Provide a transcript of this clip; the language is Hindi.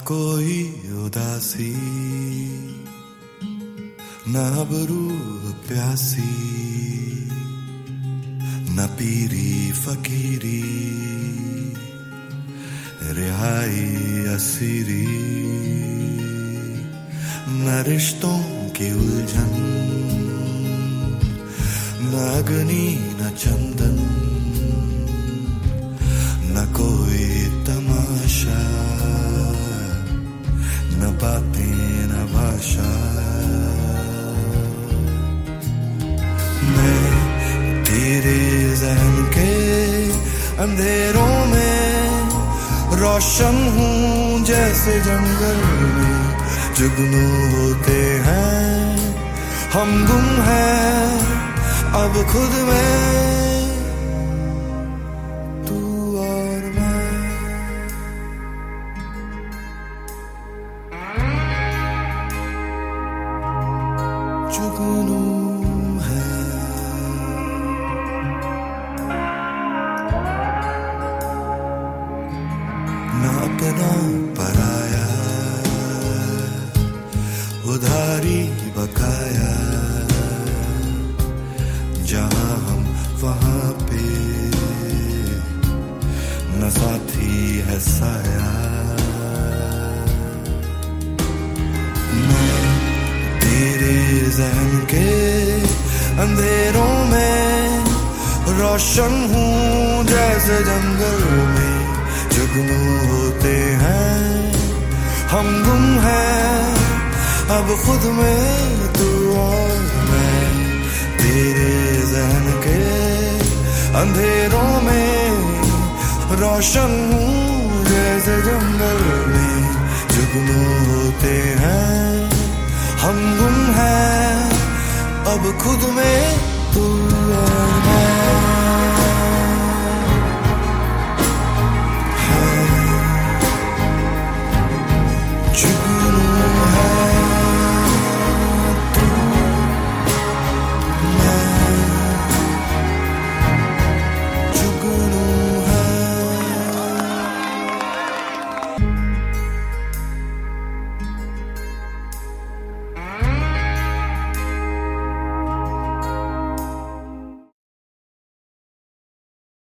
कोई उदासी न अब रूह प्यासी न पीरी फकीरी रिहाई असीरी न रिश्तों की उलझन न अग्नि न चंदन न कोई तमाशा न बातें न भाषा मैं तेरे ज़हन के अंधेरों में रोशन हूँ जैसे जंगल में जुगनू होते हैं हम गुम हैं अब खुद में जुगनू है न अपना पराया उधारी बकाया जहां हम वहां पे न साथी है साया तेरे ज़हन के अंधेरों में रोशन हूँ जैसे जंगल में जुगनू होते हैं हम गुम हैं अब खुद में तू और मैं तेरे ज़हन के अंधेरों में रोशन हूँ जैसे जंगल में जुगनू होते हैं हम गुम हैं अब खुद में तू और मैं